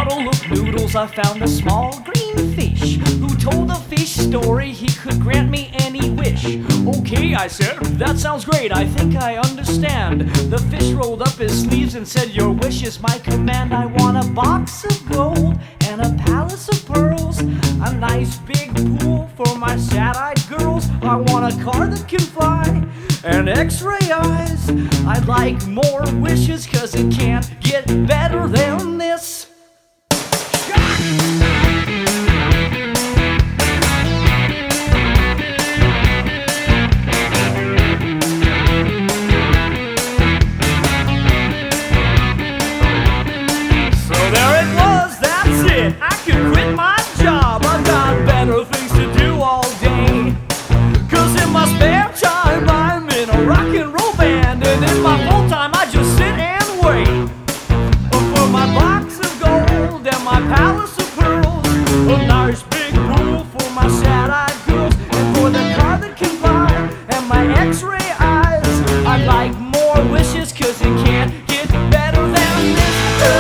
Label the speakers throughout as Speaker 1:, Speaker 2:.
Speaker 1: bottle of noodles I found a small green fish who told a fish story he could grant me any wish. Okay, I said, that sounds great, I think I understand. The fish rolled up his sleeves and said, your wish is my command. I want a box of gold and a palace of pearls, a nice big pool for my sad-eyed girls. I want a car that can fly and x-ray eyes. I'd like more wishes, cause it can't get better than this. So there it was, that's it, I could quit my job. I've got better things to do all day. Cause in my spare time I'm in a rock and roll band, and in my full time I just sit and wait for my box of gold and my palace of pearls, a nice big pool for my sad-eyed girls, and for the car that can fly and my x-ray eyes. I'd like more wishes, cause it can't get better than this.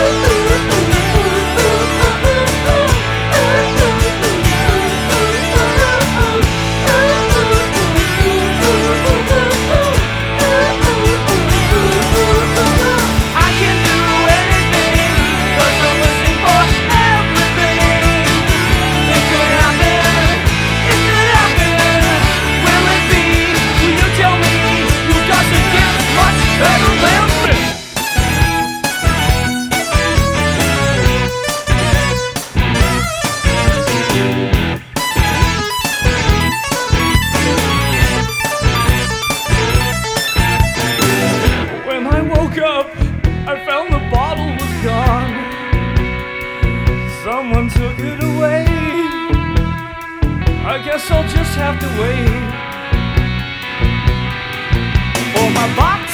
Speaker 1: I found the bottle was gone. Someone took it away. I guess I'll just have to wait for my box